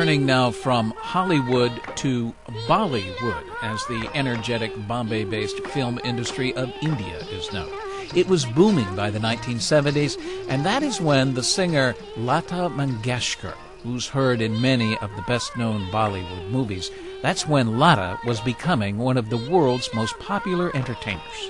turning now from Hollywood to Bollywood, as the energetic Bombay-based film industry of India is known. It was booming by the 1970s, and that is when the singer Lata Mangeshkar, who's heard in many of the best-known Bollywood movies, that's when Lata was becoming one of the world's most popular entertainers.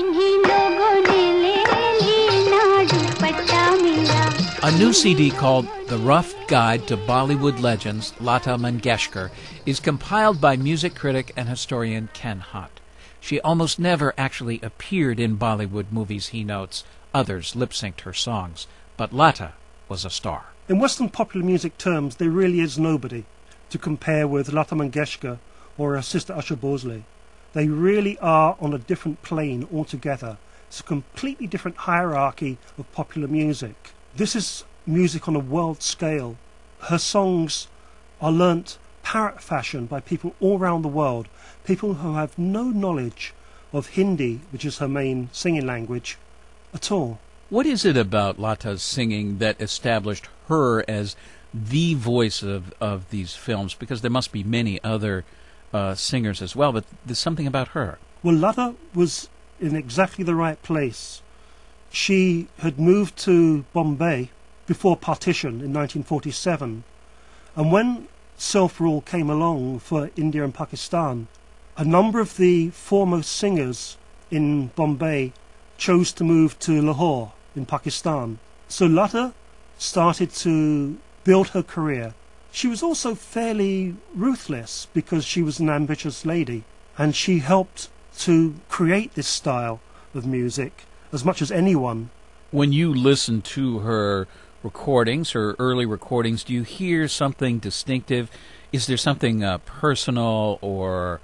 A new CD called The Rough Guide to Bollywood Legends, Lata Mangeshkar, is compiled by music critic and historian Ken Hunt. She almost never actually appeared in Bollywood movies, he notes. Others lip-synced her songs. But Lata was a star. In Western popular music terms, there really is nobody to compare with Lata Mangeshkar or her sister Asha Bhosle. They really are on a different plane altogether. It's a completely different hierarchy of popular music. This is music on a world scale. Her songs are learnt parrot fashion by people all around the world, people who have no knowledge of Hindi, which is her main singing language, at all. What is it about Lata's singing that established her as the voice of these films? Because there must be many other singers as well, but there's something about her. Well, Lata was in exactly the right place. She had moved to Bombay before partition in 1947, and when self-rule came along for India and Pakistan, a number of the foremost singers in Bombay chose to move to Lahore in Pakistan. So Lata started to build her career. She was also fairly ruthless because she was an ambitious lady, and she helped to create this style of music as much as anyone. When you listen to her recordings, her early recordings, do you hear something distinctive? Is there something personal or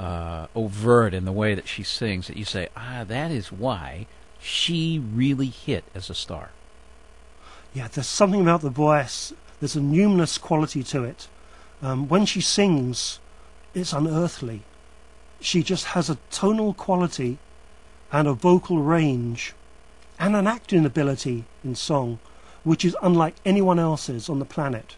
overt in the way that she sings that you say, that is why she really hit as a star? Yeah, there's something about the voice. There's a numinous quality to it. When she sings, it's unearthly. She just has a tonal quality and a vocal range and an acting ability in song which is unlike anyone else's on the planet.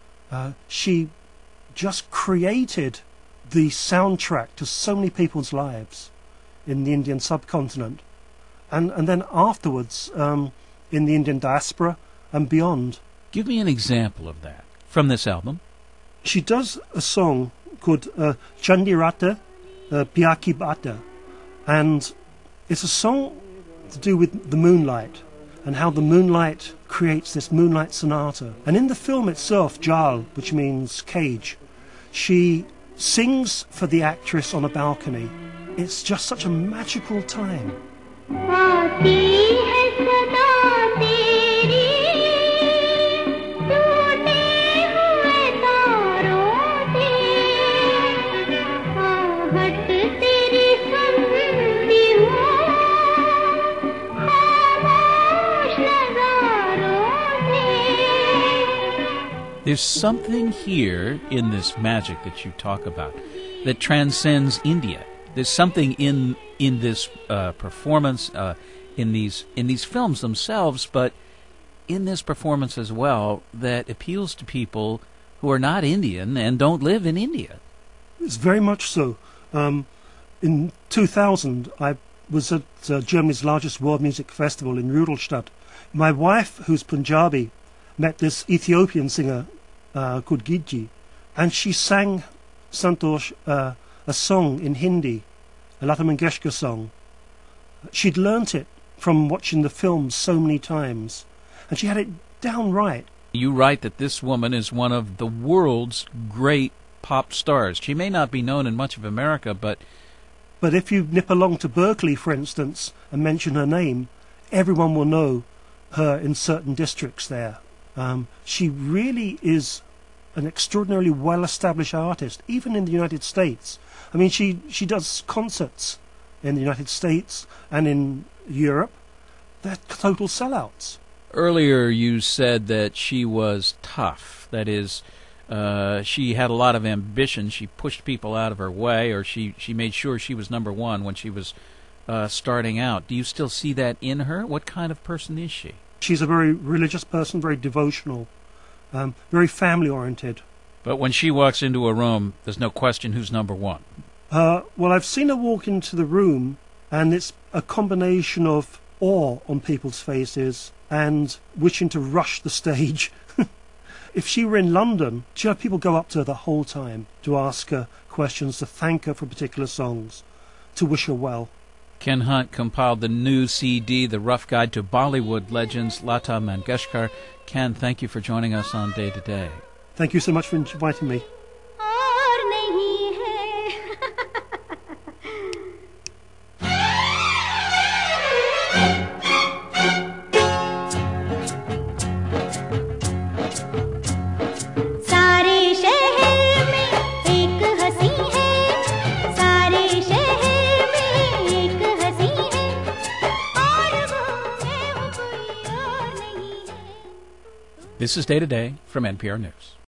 She just created the soundtrack to so many people's lives in the Indian subcontinent, and then afterwards in the Indian diaspora and beyond. Give me an example of that from this album. She does a song called Chandirata Pyaki Bata, and it's a song to do with the moonlight and how the moonlight creates this moonlight sonata. And in the film itself, Jal, which means cage, she sings for the actress on a balcony. It's just such a magical time. There's something here in this magic that you talk about that transcends India. There's something in this performance, in these films themselves, but in this performance as well, that appeals to people who are not Indian and don't live in India. It's very much so. In 2000, I was at Germany's largest world music festival in Rudolstadt. My wife, who's Punjabi, met this Ethiopian singer called Giji, and she sang Santosh a song in Hindi, a Lata Mangeshkar song. She'd learnt it from watching the film so many times, and she had it down right. You write that this woman is one of the world's great pop stars. She may not be known in much of America, but if you nip along to Berkeley, for instance, and mention her name, everyone will know her in certain districts there. She really is an extraordinarily well-established artist, even in the United States. I mean, she does concerts in the United States and in Europe. They're total sellouts. Earlier you said that she was tough. That is, she had a lot of ambition. She pushed people out of her way, or she made sure she was number one when she was starting out. Do you still see that in her? What kind of person is she? She's a very religious person, very devotional, very family-oriented. But when she walks into a room, there's no question who's number one. Well, I've seen her walk into the room, and it's a combination of awe on people's faces and wishing to rush the stage. If she were in London, she'd have people go up to her the whole time to ask her questions, to thank her for particular songs, to wish her well. Ken Hunt compiled the new CD, The Rough Guide to Bollywood Legends, Lata Mangeshkar. Ken, thank you for joining us on Day to Day. Thank you so much for inviting me. This is Day to Day from NPR News.